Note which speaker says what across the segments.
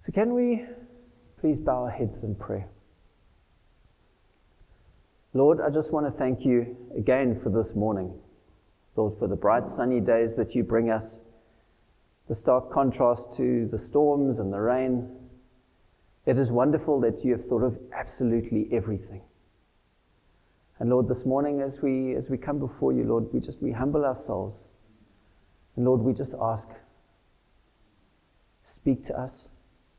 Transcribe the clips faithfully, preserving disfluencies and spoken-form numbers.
Speaker 1: So can we please bow our heads in prayer? Lord, I just want to thank you again for this morning. Lord, for the bright sunny days that you bring us, the stark contrast to the storms and the rain. It is wonderful that you have thought of absolutely everything. And Lord, this morning as we as we come before you, Lord, we just we humble ourselves. And Lord, we just ask, speak to us.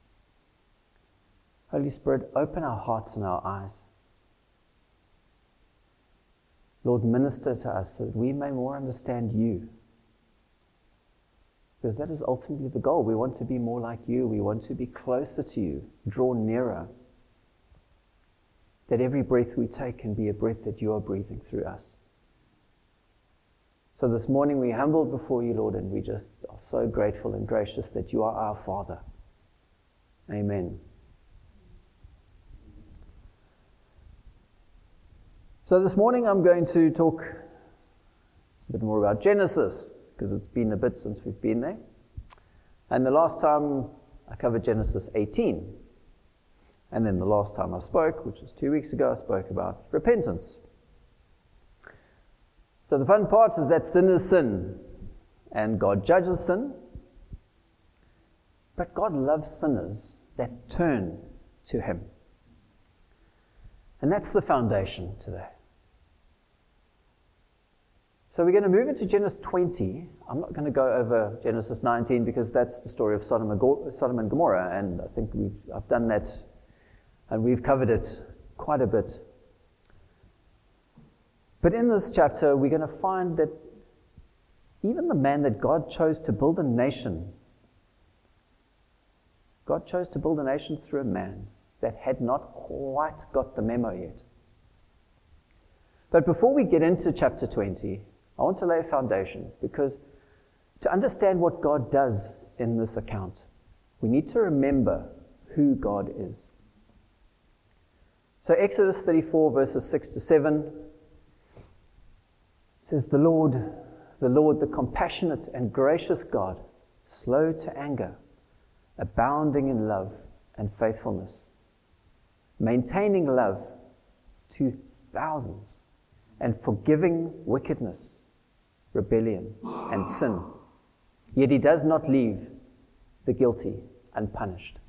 Speaker 1: Holy Spirit, open our hearts and our eyes. Lord, minister to us so that we may more understand you. Because that is ultimately the goal. We want to be more like you. We want to be closer to you, draw nearer. That every breath we take can be a breath that you are breathing through us. So this morning we humbled before you, Lord, and we just are so grateful and gracious that you are our Father. Amen. So this morning I'm going to talk a bit more about Genesis, because it's been a bit since we've been there. And the last time I covered Genesis eighteen. And then the last time I spoke, which was two weeks ago, I spoke about repentance. So the fun part is that sin is sin, and God judges sin. But God loves sinners that turn to Him. And that's the foundation today. So we're going to move into Genesis twenty. I'm not going to go over Genesis nineteen because that's the story of Sodom and Gomorrah, and I think we've I've done that, and we've covered it quite a bit. But in this chapter, we're going to find that even the man that God chose to build a nation, God chose to build a nation through a man that had not quite got the memo yet. But before we get into chapter twenty, I want to lay a foundation, because to understand what God does in this account, we need to remember who God is. So Exodus thirty-four, verses six to seven, says, The Lord, the Lord, the compassionate and gracious God, slow to anger, abounding in love and faithfulness, maintaining love to thousands, and forgiving wickedness, rebellion, and sin. Yet He does not leave the guilty unpunished.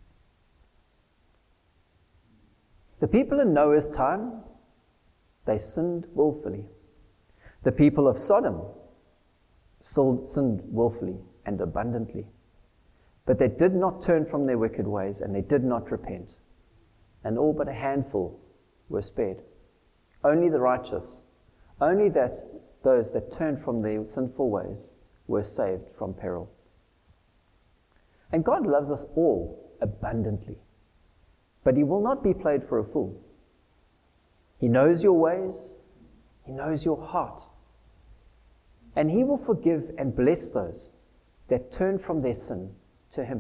Speaker 1: The people in Noah's time, they sinned willfully. The people of Sodom sinned willfully and abundantly. But they did not turn from their wicked ways, and they did not repent. And all but a handful were spared. Only the righteous, only that those that turned from their sinful ways were saved from peril. And God loves us all abundantly, but He will not be played for a fool. He knows your ways, He knows your heart, and He will forgive and bless those that turn from their sin to Him,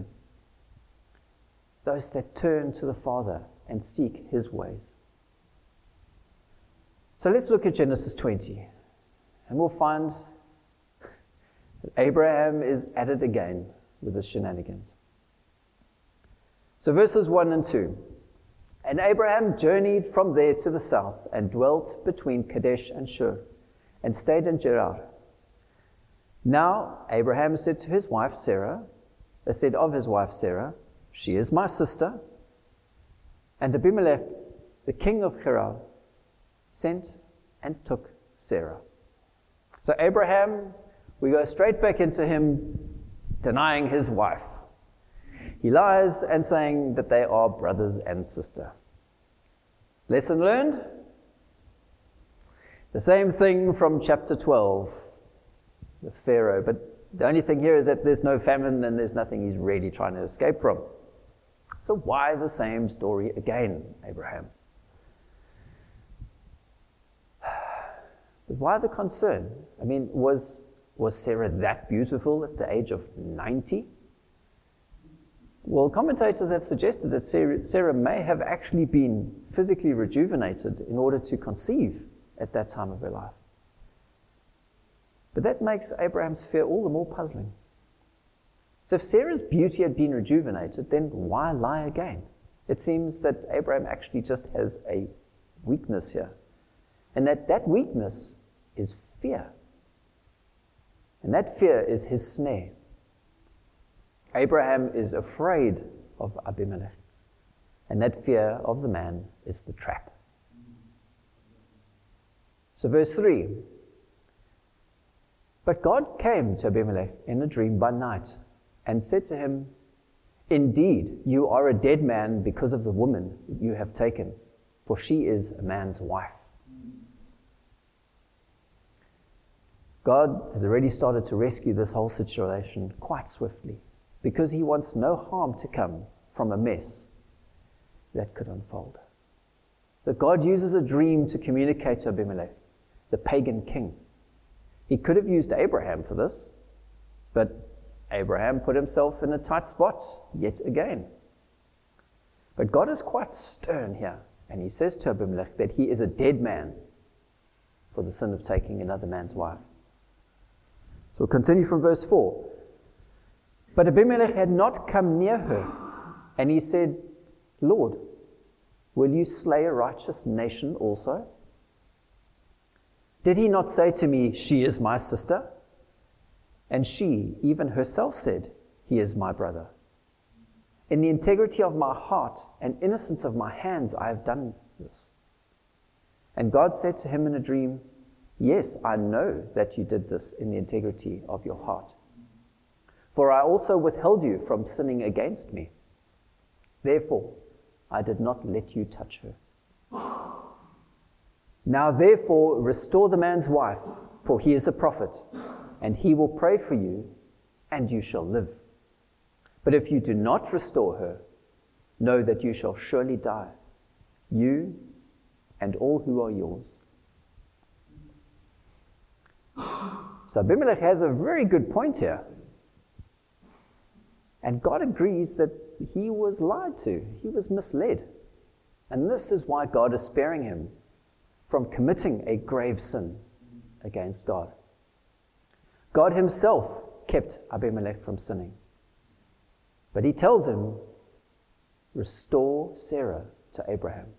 Speaker 1: those that turn to the Father and seek His ways. So let's look at Genesis twenty, and we'll find that Abraham is at it again with his shenanigans. So verses one and two. And Abraham journeyed from there to the south and dwelt between Kadesh and Shur, and stayed in Gerar. Now Abraham said to his wife Sarah, uh, said of his wife Sarah, She is my sister. And Abimelech, the king of Gerar, sent and took Sarah. So Abraham, we go straight back into him denying his wife. He lies and saying that they are brothers and sister. Lesson learned? The same thing from chapter twelve with Pharaoh, but the only thing here is that there's no famine and there's nothing he's really trying to escape from. So why the same story again, Abraham? But why the concern? I mean, was, was Sarah that beautiful at the age of ninety? Well, commentators have suggested that Sarah, Sarah may have actually been physically rejuvenated in order to conceive at that time of her life. But that makes Abraham's fear all the more puzzling. So if Sarah's beauty had been rejuvenated, then why lie again? It seems that Abraham actually just has a weakness here. And that that weakness is fear. And that fear is his snare. Abraham is afraid of Abimelech. And that fear of the man is the trap. So verse three. But God came to Abimelech in a dream by night and said to him, indeed, you are a dead man because of the woman you have taken, for she is a man's wife. God has already started to rescue this whole situation quite swiftly because he wants no harm to come from a mess that could unfold. That God uses a dream to communicate to Abimelech, the pagan king. He could have used Abraham for this, but Abraham put himself in a tight spot yet again. But God is quite stern here, and he says to Abimelech that he is a dead man for the sin of taking another man's wife. So we'll continue from verse four. But Abimelech had not come near her, and he said, Lord, will you slay a righteous nation also? Did he not say to me, she is my sister? And she, even herself, said, he is my brother. In the integrity of my heart and innocence of my hands, I have done this. And God said to him in a dream, yes, I know that you did this in the integrity of your heart. For I also withheld you from sinning against me. Therefore, I did not let you touch her. Now therefore, restore the man's wife, for he is a prophet, and he will pray for you, and you shall live. But if you do not restore her, know that you shall surely die, you and all who are yours. So Abimelech has a very good point here. And God agrees that he was lied to. He was misled. And this is why God is sparing him from committing a grave sin against God. God himself kept Abimelech from sinning. But he tells him, restore Sarah to Abraham.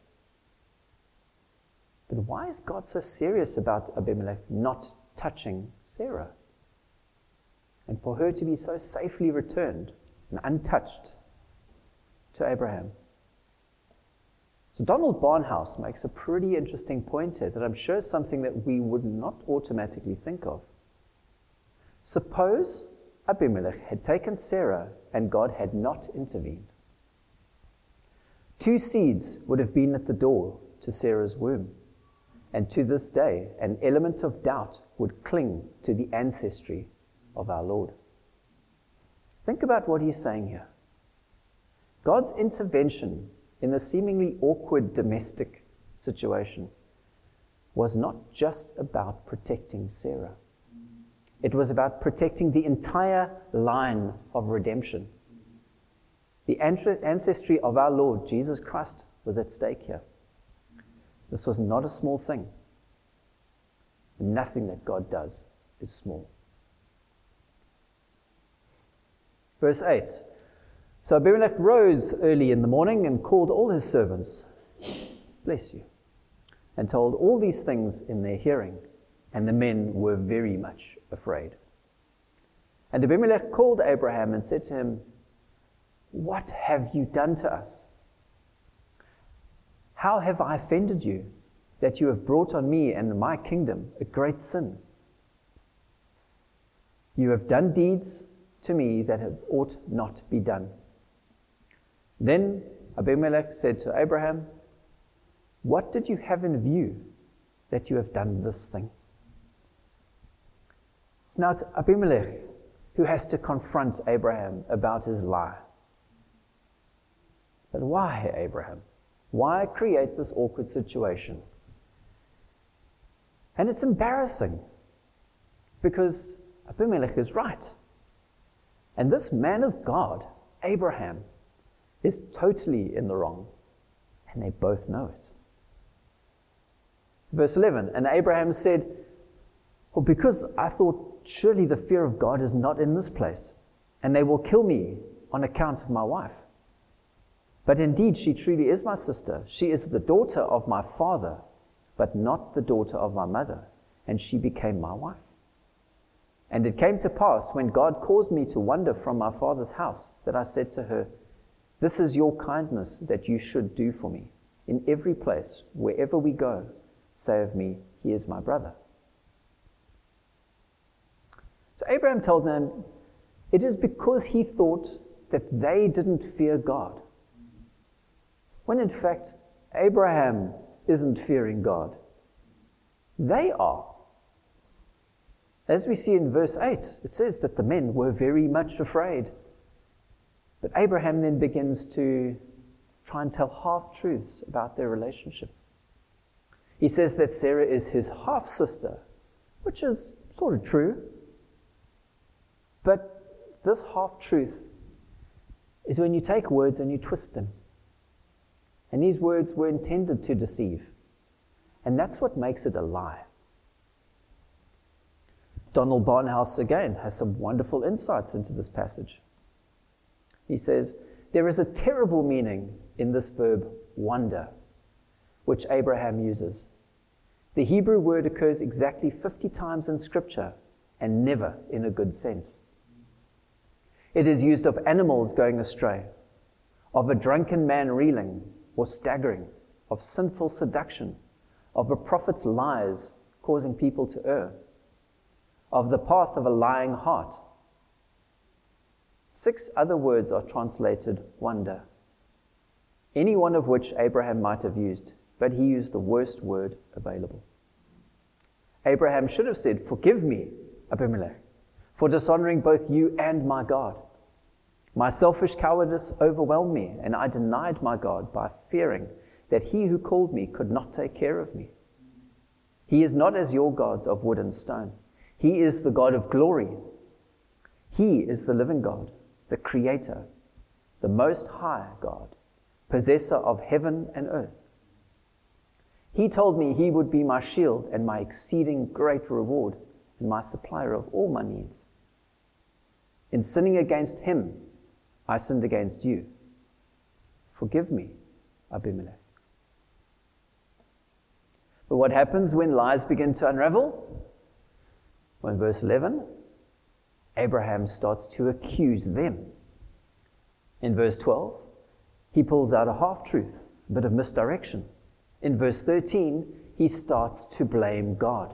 Speaker 1: But why is God so serious about Abimelech not touching Sarah? And for her to be so safely returned and untouched to Abraham? So Donald Barnhouse makes a pretty interesting point here that I'm sure is something that we would not automatically think of. Suppose Abimelech had taken Sarah and God had not intervened. Two seeds would have been at the door to Sarah's womb. And to this day, an element of doubt would cling to the ancestry of our Lord. Think about what he's saying here. God's intervention in the seemingly awkward domestic situation was not just about protecting Sarah. It was about protecting the entire line of redemption. The ancestry of our Lord Jesus Christ was at stake here. This was not a small thing. Nothing that God does is small. Verse eight. So Abimelech rose early in the morning and called all his servants, bless you, and told all these things in their hearing, and the men were very much afraid. And Abimelech called Abraham and said to him, what have you done to us? How have I offended you, that you have brought on me and my kingdom a great sin? You have done deeds to me that have ought not be done. Then Abimelech said to Abraham, what did you have in view that you have done this thing? So now it's Abimelech who has to confront Abraham about his lie. But why, Abraham? Why create this awkward situation? And it's embarrassing because Abimelech is right. And this man of God, Abraham, is totally in the wrong, and they both know it. Verse eleven, and Abraham said, well, because I thought surely the fear of God is not in this place, and they will kill me on account of my wife. But indeed, she truly is my sister. She is the daughter of my father, but not the daughter of my mother, and she became my wife. And it came to pass, when God caused me to wander from my father's house, that I said to her, this is your kindness that you should do for me. In every place, wherever we go, say of me, he is my brother. So Abraham tells them, it is because he thought that they didn't fear God. When in fact, Abraham isn't fearing God. They are. As we see in verse eight, it says that the men were very much afraid. But Abraham then begins to try and tell half-truths about their relationship. He says that Sarah is his half-sister, which is sort of true. But this half-truth is when you take words and you twist them. And these words were intended to deceive. And that's what makes it a lie. Donald Barnhouse, again, has some wonderful insights into this passage. He says, there is a terrible meaning in this verb, wonder, which Abraham uses. The Hebrew word occurs exactly fifty times in Scripture, and never in a good sense. It is used of animals going astray, of a drunken man reeling or staggering, of sinful seduction, of a prophet's lies causing people to err, of the path of a lying heart. Six other words are translated wonder, any one of which Abraham might have used, but he used the worst word available. Abraham should have said, forgive me, Abimelech, for dishonoring both you and my God. My selfish cowardice overwhelmed me, and I denied my God by fearing that he who called me could not take care of me. He is not as your gods of wood and stone. He is the God of glory. He is the living God, the Creator, the Most High God, possessor of heaven and earth. He told me he would be my shield and my exceeding great reward and my supplier of all my needs. In sinning against him, I sinned against you. Forgive me, Abimelech. But what happens when lies begin to unravel? Well, in verse eleven, Abraham starts to accuse them. In verse twelve, he pulls out a half-truth, a bit of misdirection. In verse thirteen, he starts to blame God.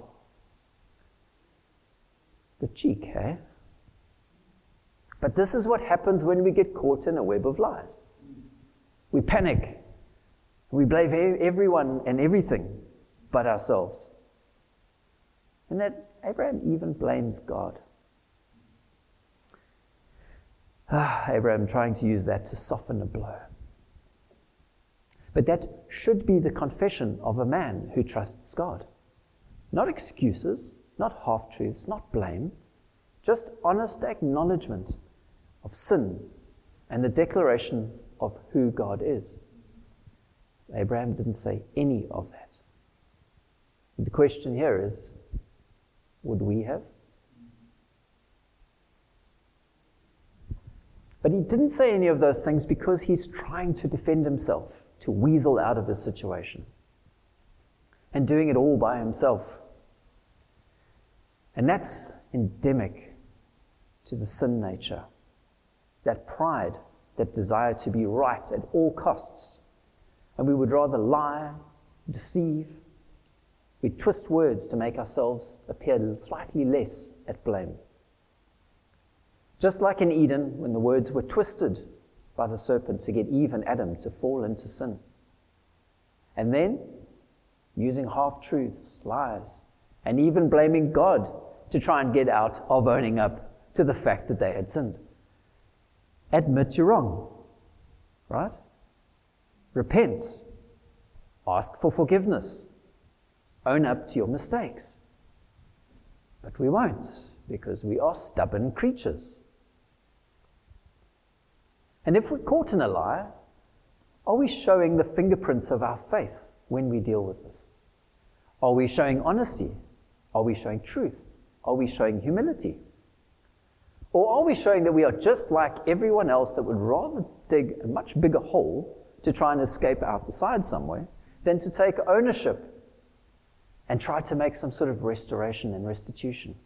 Speaker 1: The cheek, eh? But this is what happens when we get caught in a web of lies. We panic. We blame everyone and everything but ourselves. And that Abraham even blames God. Ah, Abraham trying to use that to soften a blow. But that should be the confession of a man who trusts God. Not excuses, not half-truths, not blame, just honest acknowledgement of sin and the declaration of who God is. Abraham didn't say any of that. The question here is, would we have? But he didn't say any of those things because he's trying to defend himself, to weasel out of his situation, and doing it all by himself. And that's endemic to the sin nature, that pride, that desire to be right at all costs. And we would rather lie, deceive, we twist words to make ourselves appear slightly less at blame. Just like in Eden, when the words were twisted by the serpent to get Eve and Adam to fall into sin. And then, using half-truths, lies, and even blaming God to try and get out of owning up to the fact that they had sinned. Admit you're wrong, right? Repent. Ask for forgiveness. Own up to your mistakes. But we won't, because we are stubborn creatures. And if we're caught in a lie, are we showing the fingerprints of our faith when we deal with this? Are we showing honesty? Are we showing truth? Are we showing humility? Or are we showing that we are just like everyone else that would rather dig a much bigger hole to try and escape out the side somewhere than to take ownership and try to make some sort of restoration and restitution?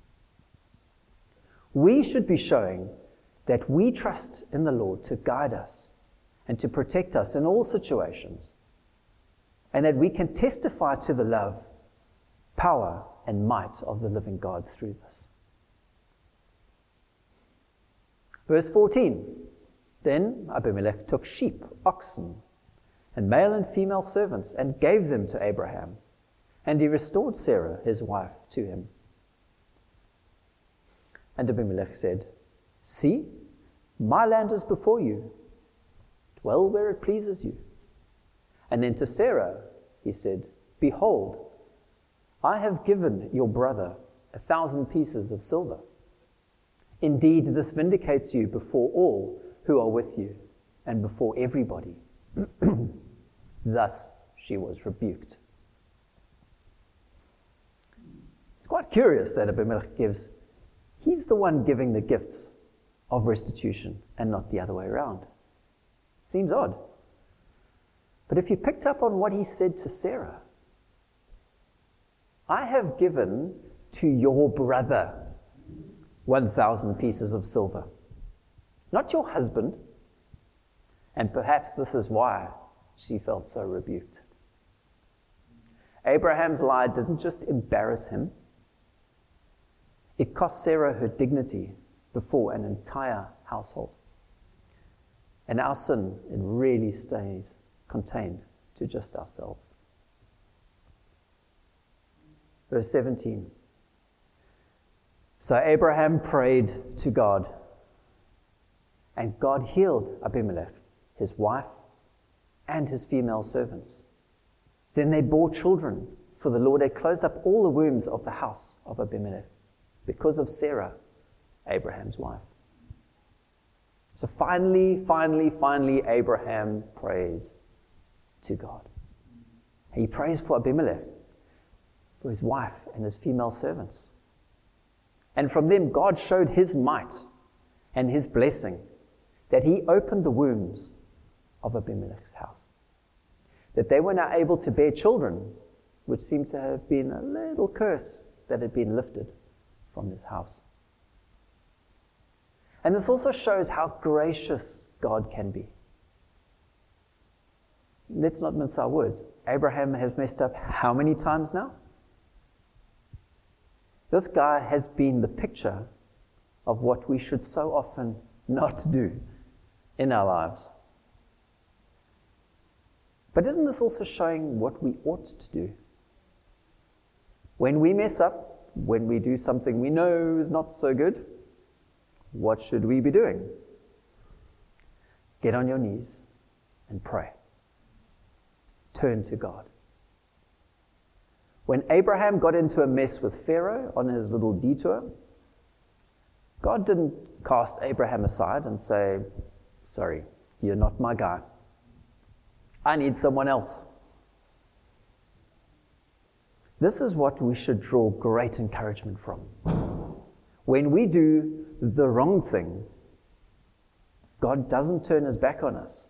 Speaker 1: We should be showing that we trust in the Lord to guide us and to protect us in all situations, and that we can testify to the love, power, and might of the living God through this. Verse fourteen, then Abimelech took sheep, oxen, and male and female servants, and gave them to Abraham, and he restored Sarah, his wife, to him. And Abimelech said, see, my land is before you. Dwell where it pleases you. And then to Sarah he said, behold, I have given your brother a thousand pieces of silver. Indeed, this vindicates you before all who are with you, and before everybody. Thus she was rebuked. It's quite curious that Abimelech gives, he's the one giving the gifts of restitution and not the other way around. Seems odd. But if you picked up on what he said to Sarah, I have given to your brother one thousand pieces of silver, not your husband. And perhaps this is why she felt so rebuked. Abraham's lie didn't just embarrass him, it cost Sarah her dignity before an entire household. And our sin, it really stays contained to just ourselves. Verse seventeen. So Abraham prayed to God, and God healed Abimelech, his wife, and his female servants. Then they bore children, for the Lord had closed up all the wombs of the house of Abimelech because of Sarah, Abraham's wife. So finally, finally, finally, Abraham prays to God. He prays for Abimelech, for his wife and his female servants. And from them, God showed his might and his blessing, that he opened the wombs of Abimelech's house, that they were now able to bear children, which seemed to have been a little curse that had been lifted from this house. And this also shows how gracious God can be. Let's not mince our words. Abraham has messed up how many times now? This guy has been the picture of what we should so often not do in our lives. But isn't this also showing what we ought to do? When we mess up, when we do something we know is not so good, what should we be doing? Get on your knees and pray. Turn to God. When Abraham got into a mess with Pharaoh on his little detour, God didn't cast Abraham aside and say, sorry, you're not my guy. I need someone else. This is what we should draw great encouragement from. When we do the wrong thing, God doesn't turn his back on us.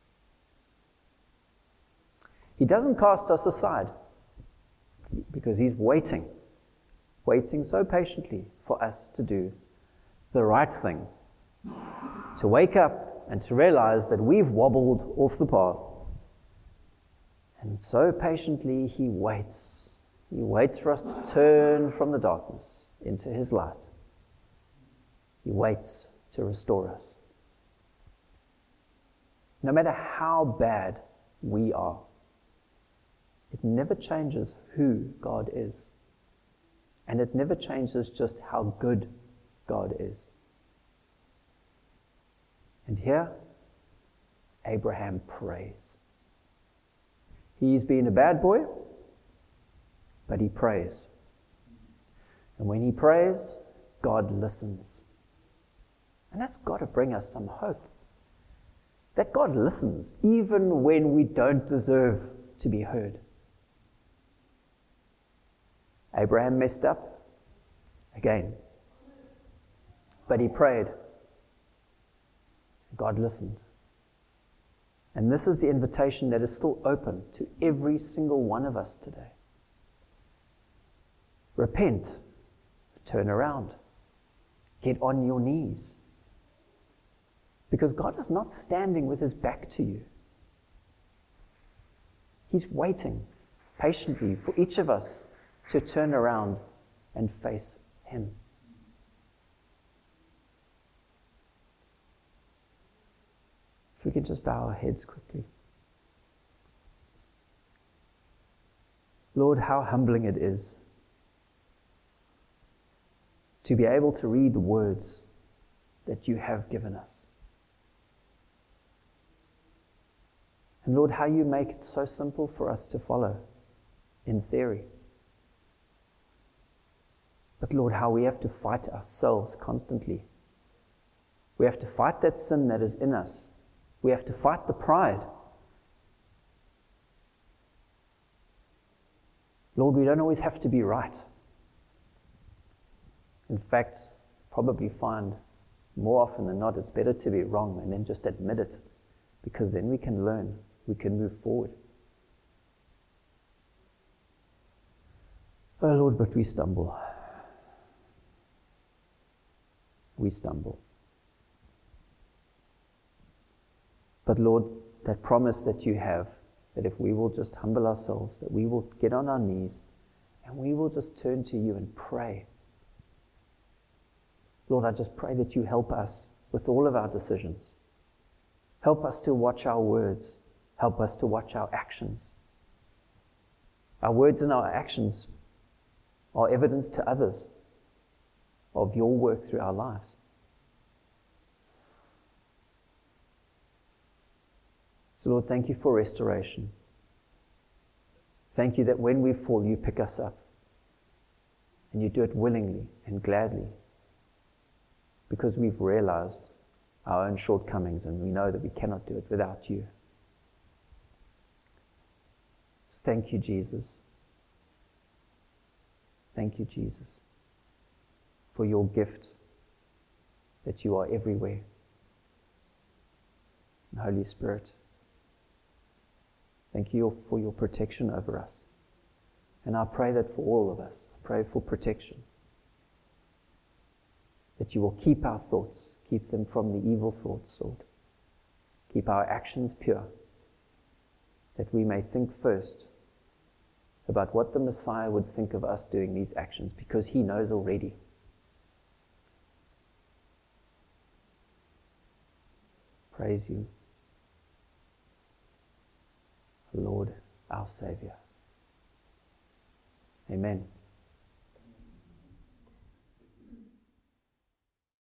Speaker 1: He doesn't cast us aside, because he's waiting, waiting so patiently for us to do the right thing, to wake up and to realize that we've wobbled off the path. And so patiently he waits. He waits for us to turn from the darkness into his light. He waits to restore us. No matter how bad we are, it never changes who God is. And it never changes just how good God is. And here, Abraham prays. He's been a bad boy, but he prays. And when he prays, God listens. And that's got to bring us some hope. That God listens even when we don't deserve to be heard. Abraham messed up again. But he prayed. God listened. And this is the invitation that is still open to every single one of us today. Repent. Turn around. Get on your knees. Because God is not standing with his back to you. He's waiting patiently for each of us to turn around and face him. If we could just bow our heads quickly. Lord, how humbling it is to be able to read the words that you have given us. And Lord, how you make it so simple for us to follow in theory. But Lord, how we have to fight ourselves constantly. We have to fight that sin that is in us. We have to fight the pride. Lord, we don't always have to be right. In fact, probably find more often than not it's better to be wrong and then just admit it, because then we can learn, we can move forward. Oh Lord, but we stumble. We stumble. But Lord, that promise that you have, that if we will just humble ourselves, that we will get on our knees and we will just turn to you and pray. Lord, I just pray that you help us with all of our decisions. Help us to watch our words. Help us to watch our actions. Our words and our actions are evidence to others of your work through our lives. So Lord, thank you for restoration. Thank you that when we fall, you pick us up. And you do it willingly and gladly, because we've realized our own shortcomings and we know that we cannot do it without you. So thank you, Jesus. Thank you, Jesus, for your gift that you are everywhere. And Holy Spirit, thank you for your protection over us. And I pray that for all of us. I pray for protection. That you will keep our thoughts, keep them from the evil thoughts, Lord. Keep our actions pure. That we may think first about what the Messiah would think of us doing these actions, because he knows already. Praise you, Lord, our Savior. Amen.